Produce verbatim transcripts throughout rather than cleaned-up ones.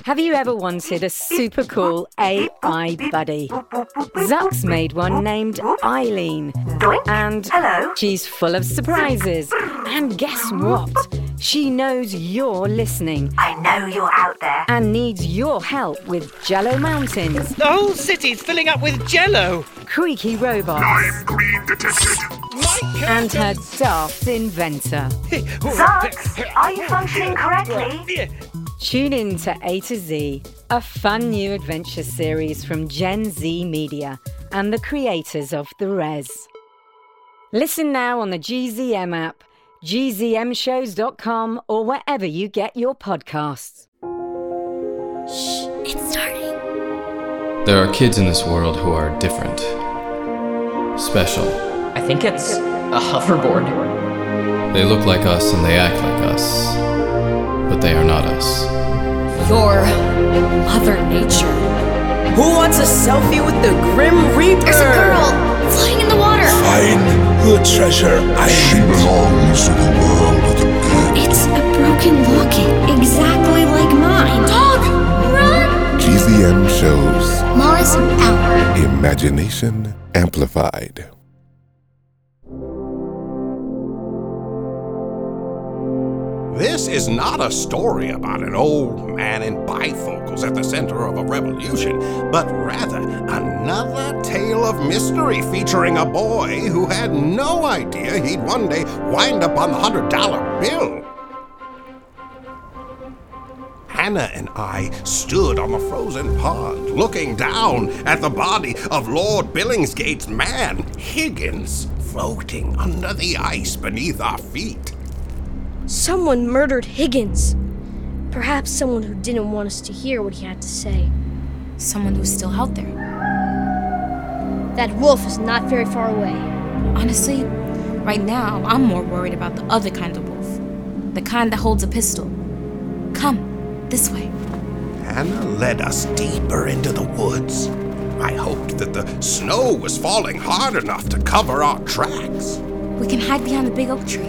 Have you ever wanted a super cool A I buddy? Zuck's made one named Eileen. And Hello. she's full of surprises. And guess what? She knows you're listening I know you're out there. and needs your help with Jello Mountains, The whole city's filling up with jello. creaky robots, Lime green detected. and her daft inventor. Zucks, are you functioning correctly? Tune in to A to Z, a fun new adventure series from Gen Z Media and the creators of The Res. Listen now on the G Z M app, G Z M shows dot com, or wherever you get your podcasts. Shh, it's starting. There are kids in this world who are different. Special. I think it's a hoverboard. They look like us and they act like us. But they are not us. You're Mother Nature. Who wants a selfie with the Grim Reaper? There's a girl flying in the water. Find the treasure island. She belongs to the world of the dead. It's a broken locket, exactly like mine. Dog, run! G Z M shows Mars out. Imagination Amplified. This is not a story about an old man in bifocals at the center of a revolution, but rather another tale of mystery featuring a boy who had no idea he'd one day wind up on the hundred dollar bill. Hannah and I stood on the frozen pond, looking down at the body of Lord Billingsgate's man, Higgins, floating under the ice beneath our feet. Someone murdered Higgins. Perhaps someone who didn't want us to hear what he had to say. Someone who's still out there. That wolf is not very far away. Honestly, right now, I'm more worried about the other kind of wolf. The kind that holds a pistol. Come, this way. Hannah led us deeper into the woods. I hoped that the snow was falling hard enough to cover our tracks. We can hide behind the big oak tree.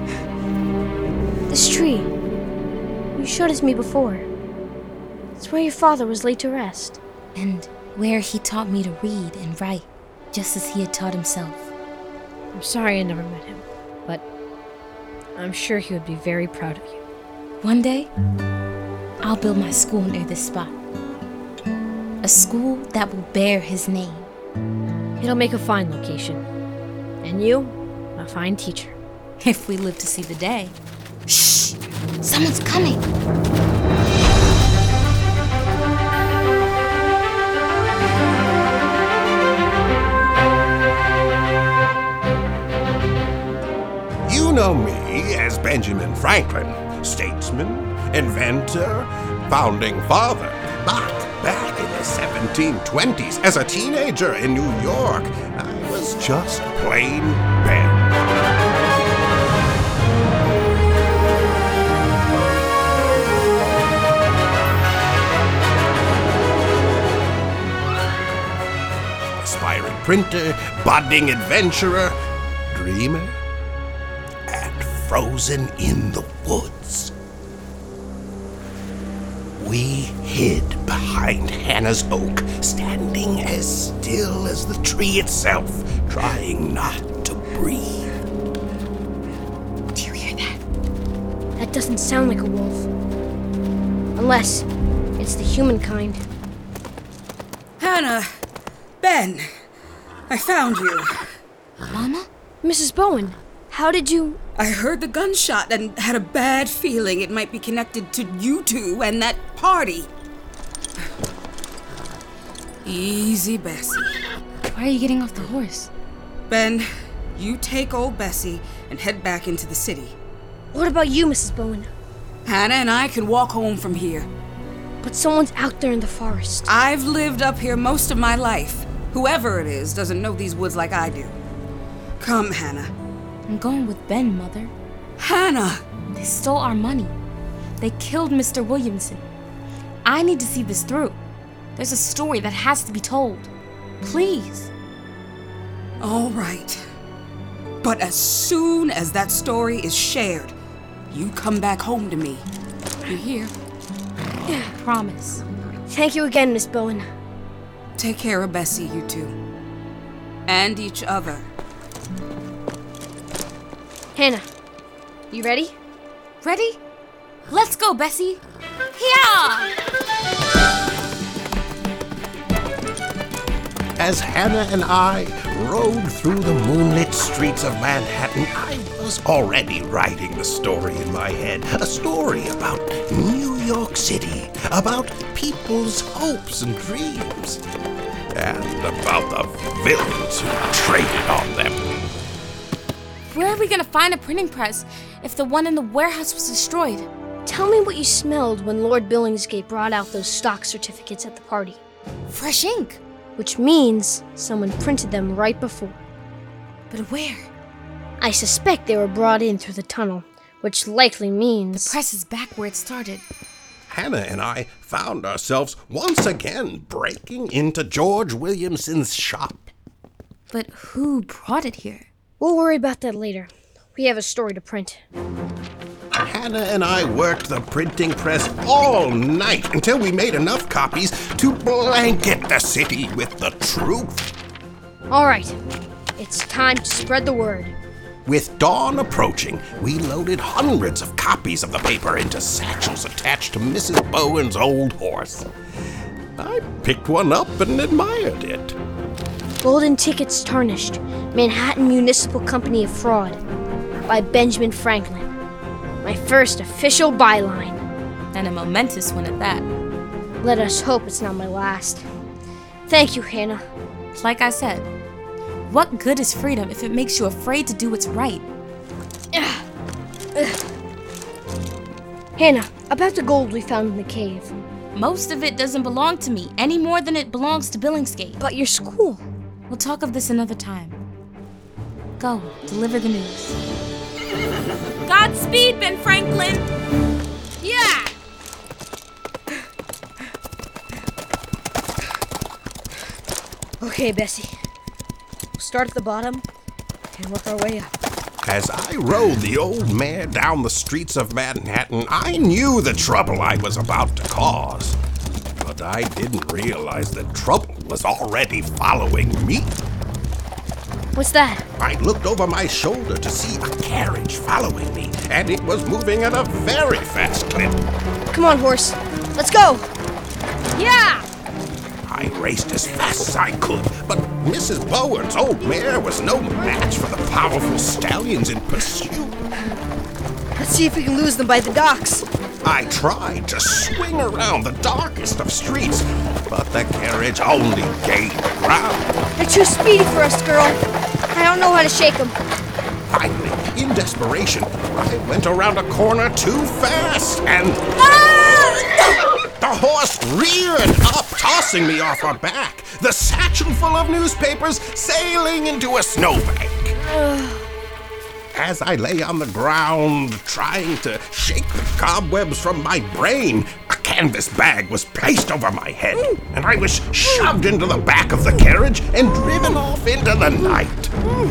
This tree. You showed us me before. It's where your father was laid to rest. And where he taught me to read and write, just as he had taught himself. I'm sorry I never met him, but I'm sure he would be very proud of you. One day, I'll build my school near this spot. A school that will bear his name. It'll make a fine location. And you, a fine teacher. If we live to see the day. Shh! Someone's coming! You know me as Benjamin Franklin, statesman, inventor, founding father. But back in the seventeen twenties, as a teenager in New York, I was just plain Ben. Aspiring printer, budding adventurer, dreamer, and frozen in the woods. We hid behind Hannah's oak, standing as still as the tree itself, trying not to breathe. Do you hear that? That doesn't sound like a wolf. Unless it's the human kind. Hannah! Ben! I found you. Mama? Missus Bowen, how did you... I heard the gunshot and had a bad feeling it might be connected to you two and that party. Easy, Bessie. Why are you getting off the horse? Ben, you take old Bessie and head back into the city. What about you, Missus Bowen? Hannah and I can walk home from here. But someone's out there in the forest. I've lived up here most of my life. Whoever it is doesn't know these woods like I do. Come, Hannah. I'm going with Ben, Mother. Hannah! They stole our money. They killed Mister Williamson. I need to see this through. There's a story that has to be told. Please. All right. But as soon as that story is shared, you come back home to me. You hear? Promise. Thank you again, Miss Bowen. Take care of Bessie, you two. And each other. Hannah, you ready? Ready? Let's go, Bessie. Yeah! As Hannah and I rode through the moonlit streets of Manhattan, I was already writing the story in my head. A story about New York City, about people's hopes and dreams, and about the villains who traded on them. Where are we gonna find a printing press if the one in the warehouse was destroyed? Tell me what you smelled when Lord Billingsgate brought out those stock certificates at the party. Fresh ink. Which means someone printed them right before. But where? I suspect they were brought in through the tunnel, which likely means... The press is back where it started. Hannah and I found ourselves once again breaking into George Williamson's shop. But who brought it here? We'll worry about that later. We have a story to print. Hannah and I worked the printing press all night until we made enough copies to blanket the city with the truth. All right, it's time to spread the word. With dawn approaching, we loaded hundreds of copies of the paper into satchels attached to Missus Bowen's old horse. I picked one up and admired it. Golden Tickets Tarnished, Manhattan Municipal Company of Fraud, by Benjamin Franklin. My first official byline. And a momentous one at that. Let us hope it's not my last. Thank you, Hannah. Like I said, what good is freedom if it makes you afraid to do what's right? Ugh. Ugh. Hannah, about the gold we found in the cave. Most of it doesn't belong to me, any more than it belongs to Billingsgate. But your school. We'll talk of this another time. Go, deliver the news. Godspeed, Ben Franklin! Yeah! Okay, Bessie. We'll start at the bottom and work our way up. As I rode the old mare down the streets of Manhattan, I knew the trouble I was about to cause. But I didn't realize that trouble was already following me. What's that? I looked over my shoulder to see a carriage following me, and it was moving at a very fast clip. Come on, horse. Let's go! Yeah! I raced as fast as I could, but Missus Bowen's old mare was no match for the powerful stallions in pursuit. Let's see if we can lose them by the docks. I tried to swing around the darkest of streets, but the carriage only gained ground. They're too speedy for us, girl. I don't know how to shake them. Finally, in desperation, I went around a corner too fast, and... Ah! The horse reared up, tossing me off her back, the satchel full of newspapers sailing into a snowbank. As I lay on the ground, trying to shake the cobwebs from my brain, a canvas bag was placed over my head, and I was shoved into the back of the carriage and driven off into the night.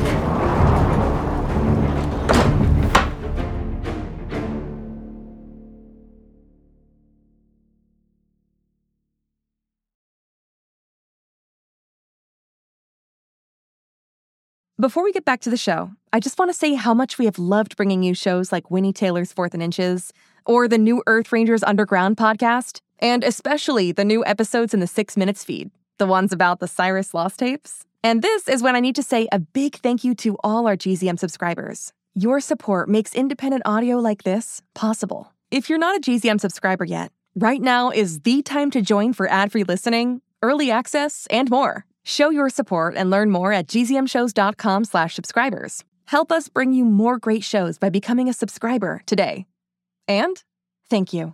Before we get back to the show, I just want to say how much we have loved bringing you shows like Winnie Taylor's Fourth and Inches, or the new Earth Rangers Underground podcast, and especially the new episodes in the Six Minutes feed, the ones about the Cyrus Lost tapes. And this is when I need to say a big thank you to all our G Z M subscribers. Your support makes independent audio like this possible. If you're not a G Z M subscriber yet, right now is the time to join for ad-free listening, early access, and more. Show your support and learn more at gzmshows.com slash subscribers. Help us bring you more great shows by becoming a subscriber today. And thank you.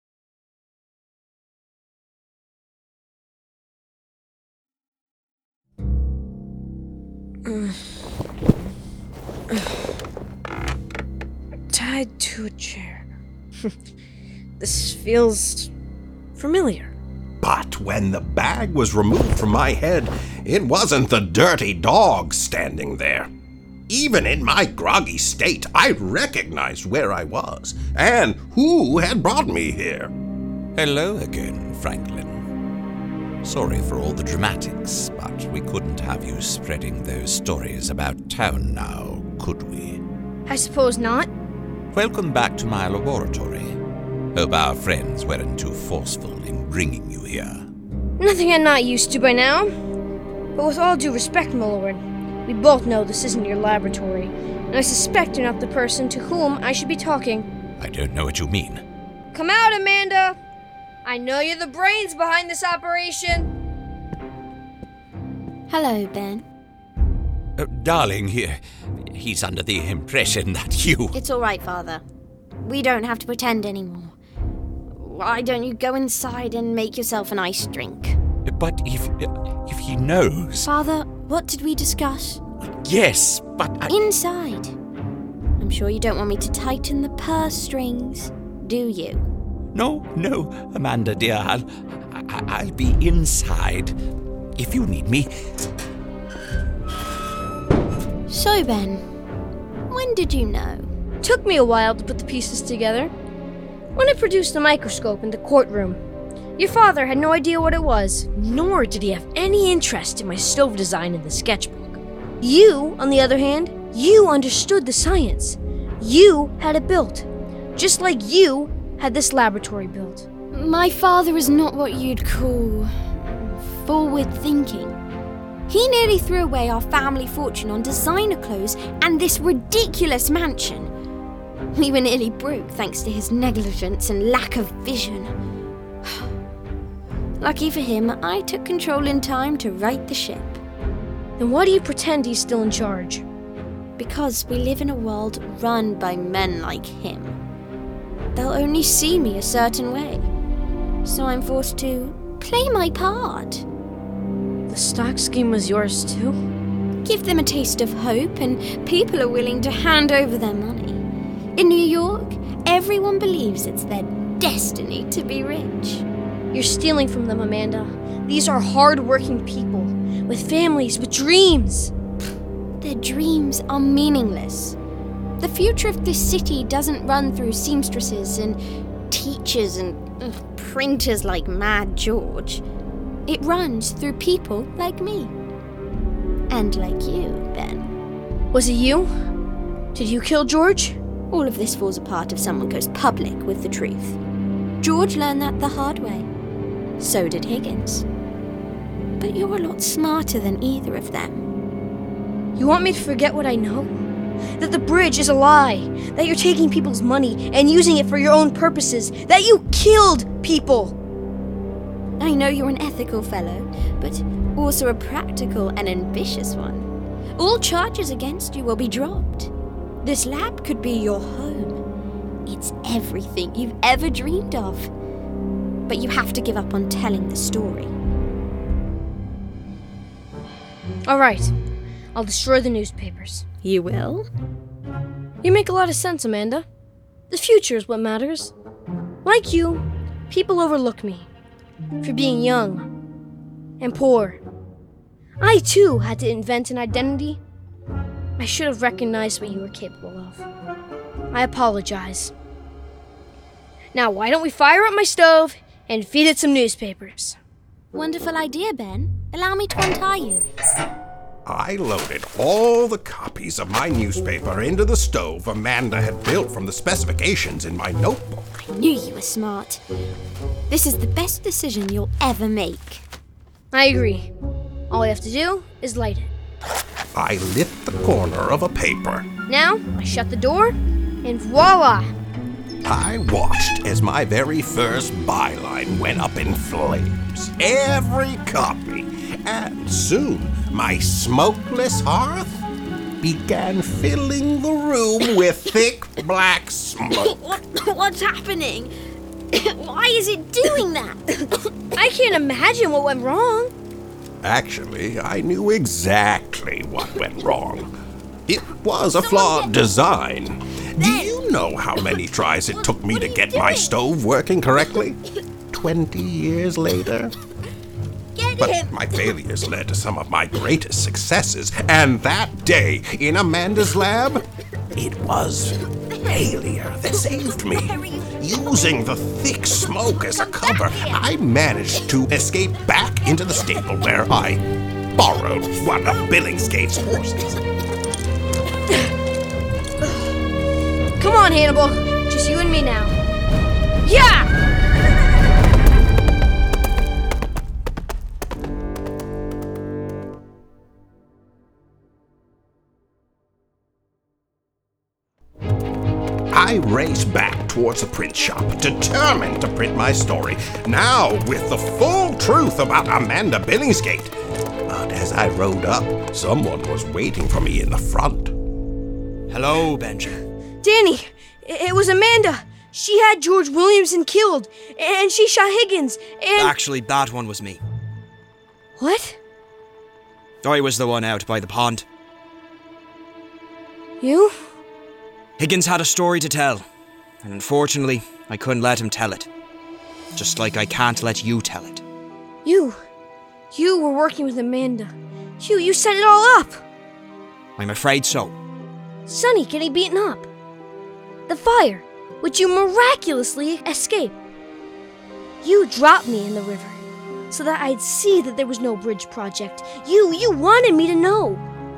Tied to a chair. This feels familiar. But when the bag was removed from my head, it wasn't the dirty dog standing there. Even in my groggy state, I recognized where I was and who had brought me here. Hello again, Franklin. Sorry for all the dramatics, but we couldn't have you spreading those stories about town now, could we? I suppose not. Welcome back to my laboratory. Hope our friends weren't too forceful in bringing you here. Nothing I'm not used to by now. But with all due respect, my lord, we both know this isn't your laboratory, and I suspect you're not the person to whom I should be talking. I don't know what you mean. Come out, Amanda! I know you're the brains behind this operation. Hello, Ben. Uh, darling, he, he's under the impression that you... It's all right, Father. We don't have to pretend anymore. Why don't you go inside and make yourself an ice drink? But if if he knows... Father, what did we discuss? Yes, but I... Inside. I'm sure you don't want me to tighten the purse strings, do you? No, no, Amanda, dear. I'll, I, I'll be inside if you need me. So, Ben, when did you know? Took me a while to put the pieces together. When I produced the microscope in the courtroom, your father had no idea what it was, nor did he have any interest in my stove design in the sketchbook. You, on the other hand, you understood the science. You had it built, just like you had this laboratory built. My father is not what you'd call forward-thinking. He nearly threw away our family fortune on designer clothes and this ridiculous mansion. We were nearly broke thanks to his negligence and lack of vision. Lucky for him, I took control in time to right the ship. Then why do you pretend he's still in charge? Because we live in a world run by men like him. They'll only see me a certain way. So I'm forced to play my part. The stock scheme was yours too? Give them a taste of hope and people are willing to hand over their money. In New York, everyone believes it's their destiny to be rich. You're stealing from them, Amanda. These are hard-working people, with families, with dreams. Their dreams are meaningless. The future of this city doesn't run through seamstresses and teachers and ugh, printers like Mad George. It runs through people like me. And like you, Ben. Was it you? Did you kill George? All of this falls apart if someone goes public with the truth. George learned that the hard way. So did Higgins. But you're a lot smarter than either of them. You want me to forget what I know? That the bridge is a lie. That you're taking people's money and using it for your own purposes. That you killed people. I know you're an ethical fellow, but also a practical and ambitious one. All charges against you will be dropped. This lab could be your home. It's everything you've ever dreamed of. But you have to give up on telling the story. All right. I'll destroy the newspapers. You will? You make a lot of sense, Amanda. The future is what matters. Like you, people overlook me for being young and poor. I, too, had to invent an identity. I should have recognized what you were capable of. I apologize. Now, why don't we fire up my stove and feed it some newspapers? Wonderful idea, Ben. Allow me to untie you. I loaded all the copies of my newspaper into the stove Amanda had built from the specifications in my notebook. I knew you were smart. This is the best decision you'll ever make. I agree. All I have to do is light it. I lit the corner of a paper. Now, I shut the door, and voila! I watched as my very first byline went up in flames. Every copy. And soon, my smokeless hearth began filling the room with thick black smoke. What, what's happening? Why is it doing that? I can't imagine what went wrong. Actually, I knew exactly what went wrong. It was a flawed design. Do you know how many tries it took me to get my stove working correctly? Twenty years later? But my failures led to some of my greatest successes, and that day in Amanda's lab, it was failure that saved me. Using the thick smoke as a cover, I managed to escape back into the stable where I borrowed one of Billingsgate's horses. Come on, Hannibal. Just you and me now. Yeah! I raced back towards the print shop, determined to print my story, now with the full truth about Amanda Billingsgate. But as I rode up, someone was waiting for me in the front. Hello, Benjamin. Danny, it was Amanda. She had George Williamson killed, and she shot Higgins, and... Actually, that one was me. What? I was the one out by the pond. You? Higgins had a story to tell, and unfortunately, I couldn't let him tell it. Just like I can't let you tell it. You... You were working with Amanda. You, you set it all up! I'm afraid so. Sonny getting beaten up. The fire, which you miraculously escaped. You dropped me in the river, so that I'd see that there was no bridge project. You, you wanted me to know.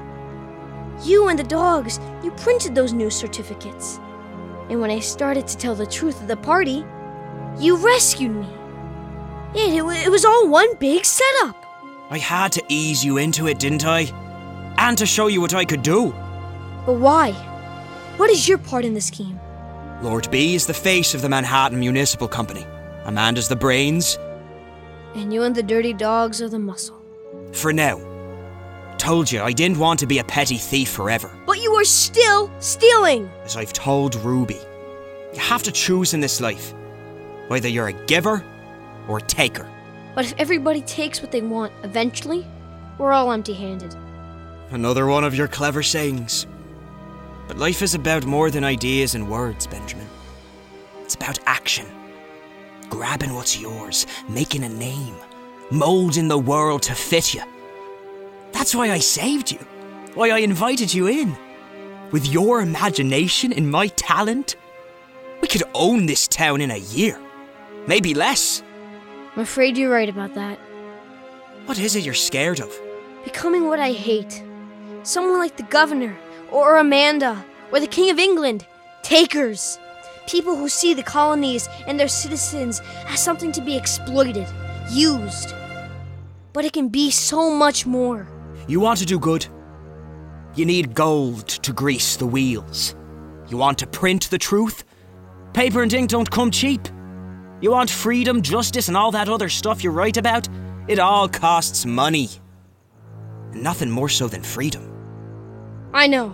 You and the dogs, you printed those news certificates. And when I started to tell the truth of the party, you rescued me. It, it, it was all one big setup. I had to ease you into it, didn't I? And to show you what I could do. But why? What is your part in the scheme? Lord B is the face of the Manhattan Municipal Company. Amanda's the brains. And you and the dirty dogs are the muscle. For now. Told you I didn't want to be a petty thief forever. But you are still stealing! As I've told Ruby, you have to choose in this life. Whether you're a giver or a taker. But if everybody takes what they want, eventually, we're all empty-handed. Another one of your clever sayings. But life is about more than ideas and words, Benjamin. It's about action. Grabbing what's yours, making a name, molding the world to fit you. That's why I saved you. Why I invited you in. With your imagination and my talent, we could own this town in a year. Maybe less. I'm afraid you're right about that. What is it you're scared of? Becoming what I hate. Someone like the governor, or Amanda, or the King of England. Takers. People who see the colonies and their citizens as something to be exploited, used. But it can be so much more. You want to do good? You need gold to grease the wheels. You want to print the truth? Paper and ink don't come cheap. You want freedom, justice, and all that other stuff you write about? It all costs money. And nothing more so than freedom. I know.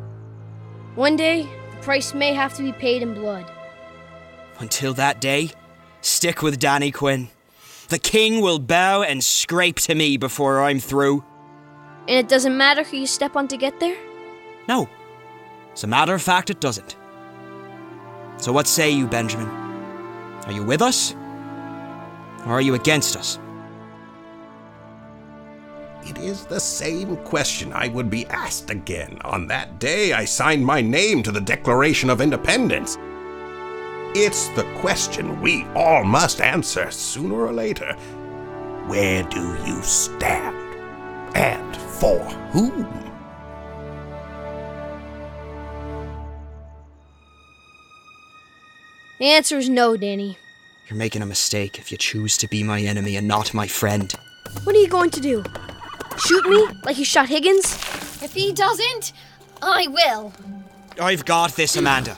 One day, the price may have to be paid in blood. Until that day, stick with Danny Quinn. The king will bow and scrape to me before I'm through. And it doesn't matter who you step on to get there? No. As a matter of fact, it doesn't. So what say you, Benjamin? Are you with us? Or are you against us? It is the same question I would be asked again on that day I signed my name to the Declaration of Independence. It's the question we all must answer sooner or later. Where do you stand? And for whom? The answer is no, Danny. You're making a mistake if you choose to be my enemy and not my friend. What are you going to do? Shoot me like you shot Higgins? If he doesn't, I will. I've got this, Amanda.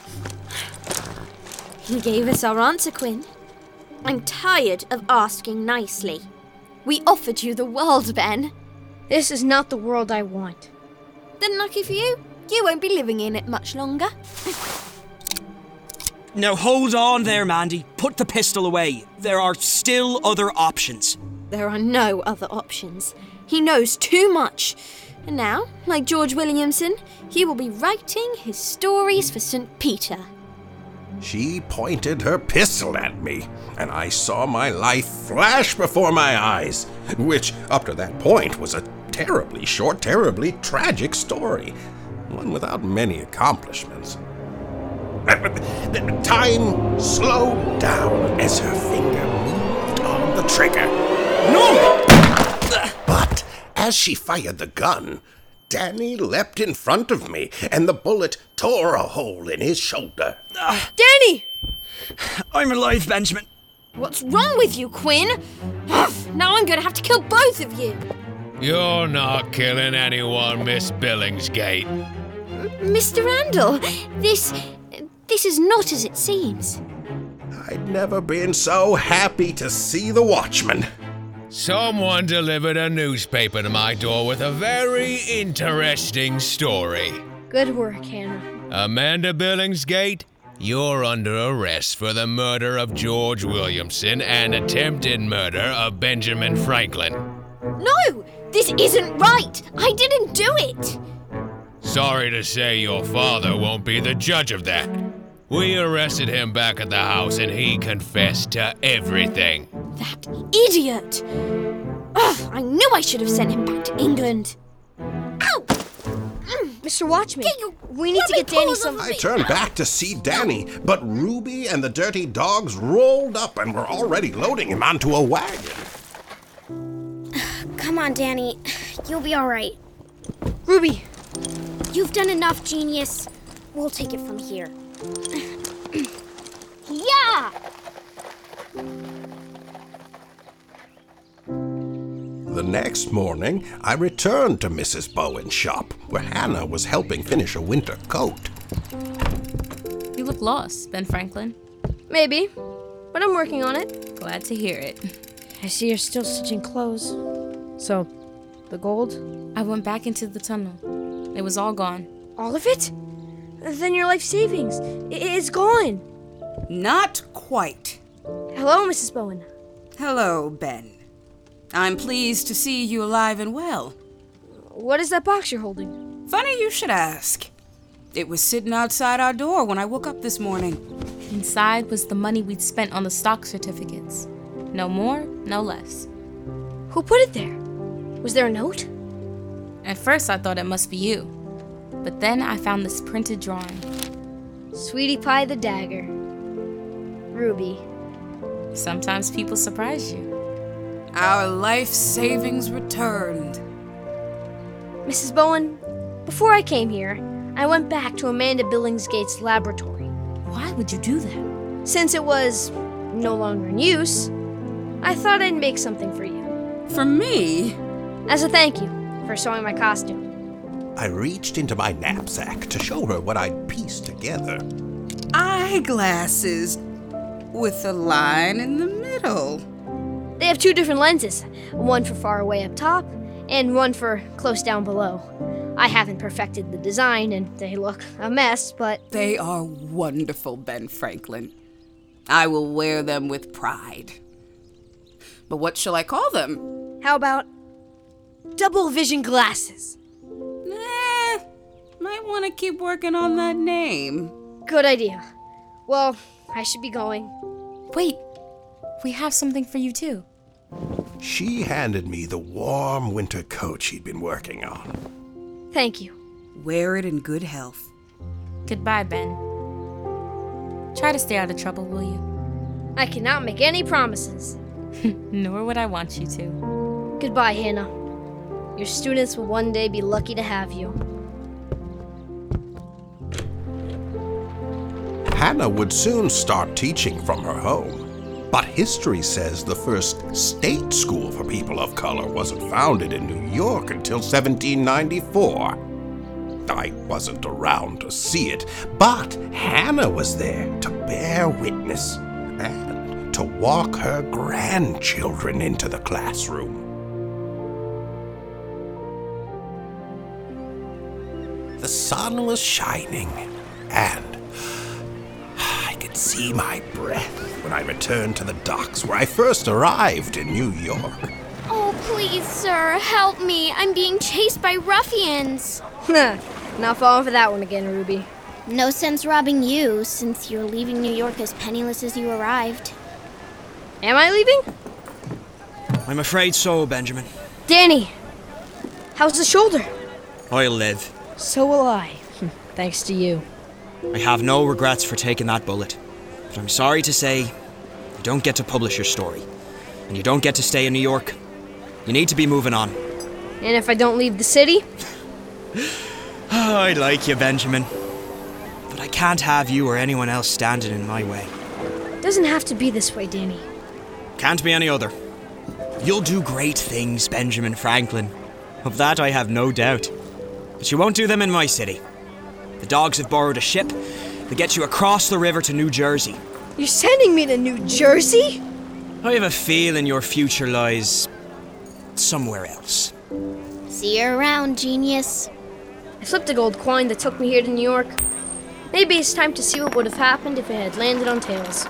He gave us our answer, Quinn. I'm tired of asking nicely. We offered you the world, Ben. This is not the world I want. Then lucky for you, you won't be living in it much longer. Now hold on there, Mandy. Put the pistol away. There are still other options. There are no other options. He knows too much. And now, like George Williamson, he will be writing his stories for Saint Peter. She pointed her pistol at me, and I saw my life flash before my eyes, which, up to that point, was a terribly short, terribly tragic story, one without many accomplishments. Time slowed down as her finger moved on the trigger. No! But as she fired the gun, Danny leapt in front of me, and the bullet tore a hole in his shoulder. Uh, Danny! I'm alive, Benjamin. What's wrong with you, Quinn? Now I'm gonna have to kill both of you. You're not killing anyone, Miss Billingsgate. Mister Randall, this... this is not as it seems. I'd never been so happy to see the Watchman. Someone delivered a newspaper to my door with a very interesting story. Good work, Hannah. Amanda Billingsgate, you're under arrest for the murder of George Williamson and attempted murder of Benjamin Franklin. No! This isn't right! I didn't do it! Sorry to say your father won't be the judge of that. We arrested him back at the house and he confessed to everything. That idiot! Ugh, I knew I should have sent him back to England. Ow! Mister Watchman, we need to get Danny some... I turned back to see Danny, but Ruby and the dirty dogs rolled up and were already loading him onto a wagon. Come on, Danny. You'll be all right. Ruby! You've done enough, genius. We'll take it from here. Yeah! The next morning, I returned to Missus Bowen's shop, where Hannah was helping finish a winter coat. You look lost, Ben Franklin. Maybe, but I'm working on it. Glad to hear it. I see you're still stitching clothes. So, the gold? I went back into the tunnel. It was all gone. All of it? Then your life savings. It's gone. Not quite. Hello, Missus Bowen. Hello, Ben. I'm pleased to see you alive and well. What is that box you're holding? Funny you should ask. It was sitting outside our door when I woke up this morning. Inside was the money we'd spent on the stock certificates. No more, no less. Who put it there? Was there a note? At first I thought it must be you. But then I found this printed drawing. Sweetie Pie the Dagger. Ruby. Sometimes people surprise you. Our life savings returned. Missus Bowen, before I came here, I went back to Amanda Billingsgate's laboratory. Why would you do that? Since it was no longer in use, I thought I'd make something for you. For me? As a thank you for sewing my costume. I reached into my knapsack to show her what I'd pieced together. Eyeglasses with a line in the middle. They have two different lenses, one for far away up top and one for close down below. I haven't perfected the design and they look a mess, but... They are wonderful, Ben Franklin. I will wear them with pride. But what shall I call them? How about double vision glasses? Eh, might want to keep working on that name. Good idea. Well, I should be going. Wait, we have something for you too. She handed me the warm winter coat she'd been working on. Thank you. Wear it in good health. Goodbye, Ben. Try to stay out of trouble, will you? I cannot make any promises. Nor would I want you to. Goodbye, Hannah. Your students will one day be lucky to have you. Hannah would soon start teaching from her home. But history says the first state school for people of color wasn't founded in New York until seventeen ninety-four. I wasn't around to see it, but Hannah was there to bear witness and to walk her grandchildren into the classroom. The sun was shining, and I could see my breath when I returned to the docks where I first arrived in New York. Oh, please, sir, help me. I'm being chased by ruffians. Not falling for that one again, Ruby. No sense robbing you, since you're leaving New York as penniless as you arrived. Am I leaving? I'm afraid so, Benjamin. Danny, how's the shoulder? I'll live. So will I, thanks to you. I have no regrets for taking that bullet. But I'm sorry to say, you don't get to publish your story. And you don't get to stay in New York. You need to be moving on. And if I don't leave the city? Oh, I like you, Benjamin. But I can't have you or anyone else standing in my way. Doesn't have to be this way, Danny. Can't be any other. You'll do great things, Benjamin Franklin. Of that I have no doubt. But you won't do them in my city. The dogs have borrowed a ship that gets you across the river to New Jersey. You're sending me to New Jersey? I have a feeling your future lies somewhere else. See you around, genius. I flipped a gold coin that took me here to New York. Maybe it's time to see what would have happened if it had landed on tails.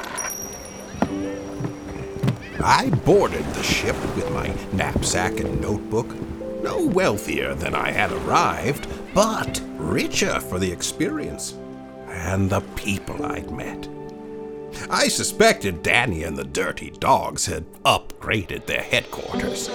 I boarded the ship with my knapsack and notebook. No wealthier than I had arrived, but richer for the experience and the people I'd met. I suspected Danny and the Dirty Dogs had upgraded their headquarters.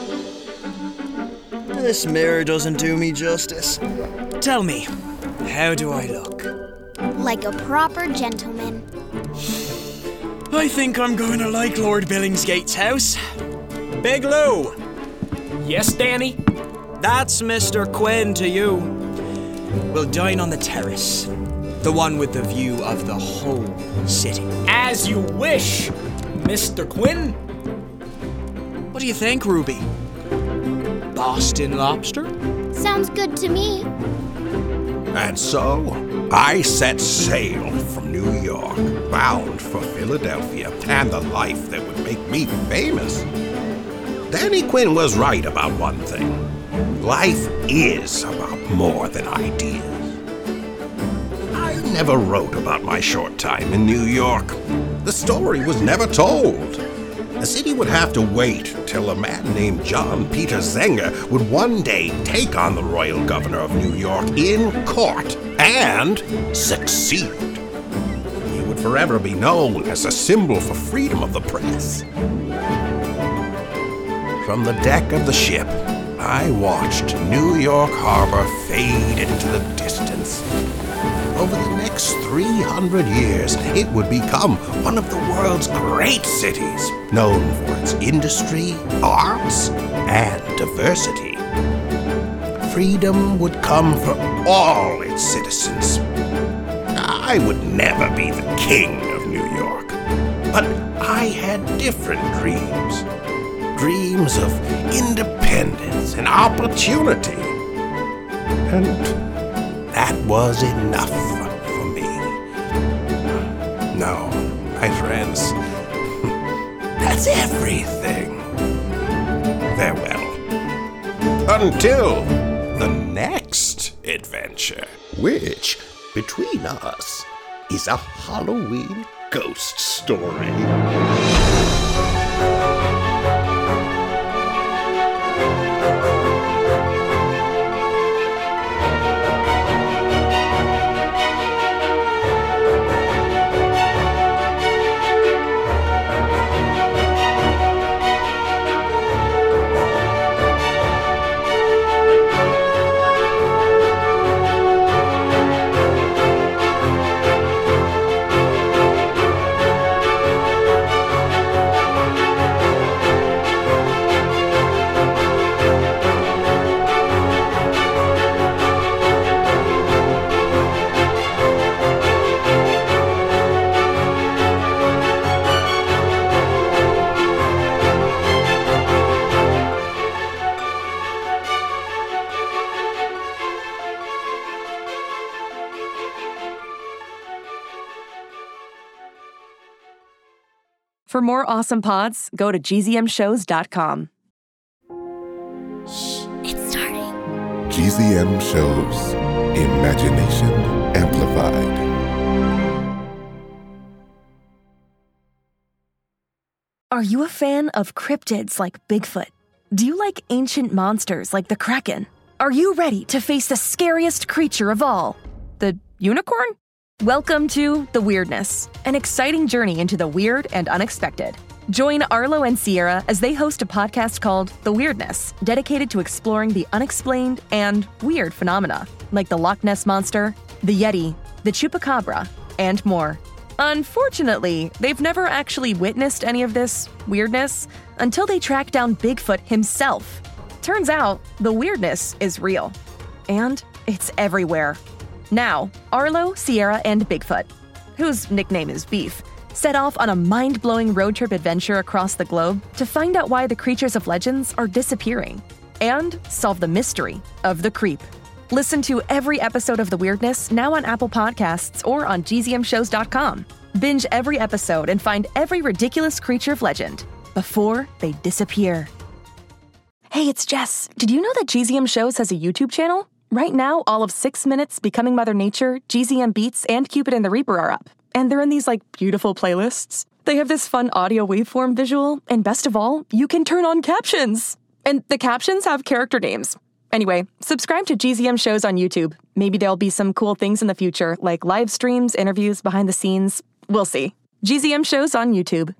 This mirror doesn't do me justice. Tell me, how do I look? Like a proper gentleman. I think I'm going to like Lord Billingsgate's house. Big Lou! Yes, Danny? That's Mister Quinn to you. We'll dine on the terrace. The one with the view of the whole city. As you wish, Mister Quinn. What do you think, Ruby? Boston lobster? Sounds good to me. And so, I set sail from New York, bound for Philadelphia and the life that would make me famous. Danny Quinn was right about one thing. Life is about more than ideas. I never wrote about my short time in New York. The story was never told. The city would have to wait till a man named John Peter Zenger would one day take on the royal governor of New York in court and succeed. He would forever be known as a symbol for freedom of the press. From the deck of the ship, I watched New York Harbor fade into the distance. Over the next three hundred years, it would become one of the world's great cities, known for its industry, arts, and diversity. Freedom would come for all its citizens. I would never be the king of New York, but I had different dreams. Dreams of independence and opportunity. And that was enough for me. No, my friends, that's everything. Farewell. Until the next adventure, which, between us, is a Halloween ghost story. For more awesome pods, go to G Z M shows dot com. Shh, it's starting. G Z M Shows. Imagination Amplified. Are you a fan of cryptids like Bigfoot? Do you like ancient monsters like the Kraken? Are you ready to face the scariest creature of all, the unicorn? Welcome to The Weirdness, an exciting journey into the weird and unexpected. Join Arlo and Sierra as they host a podcast called The Weirdness, dedicated to exploring the unexplained and weird phenomena, like the Loch Ness Monster, the Yeti, the Chupacabra, and more. Unfortunately, they've never actually witnessed any of this weirdness until they track down Bigfoot himself. Turns out, the weirdness is real. And it's everywhere. Now, Arlo, Sierra, and Bigfoot, whose nickname is Beef, set off on a mind-blowing road trip adventure across the globe to find out why the creatures of legends are disappearing and solve the mystery of the creep. Listen to every episode of The Weirdness now on Apple Podcasts or on G Z M shows dot com. Binge every episode and find every ridiculous creature of legend before they disappear. Hey, it's Jess. Did you know that G Z M Shows has a YouTube channel? Right now, all of Six Minutes, Becoming Mother Nature, G Z M Beats, and Cupid and the Reaper are up. And they're in these, like, beautiful playlists. They have this fun audio waveform visual, and best of all, you can turn on captions. And the captions have character names. Anyway, subscribe to G Z M Shows on YouTube. Maybe there'll be some cool things in the future, like live streams, interviews, behind the scenes. We'll see. G Z M Shows on YouTube.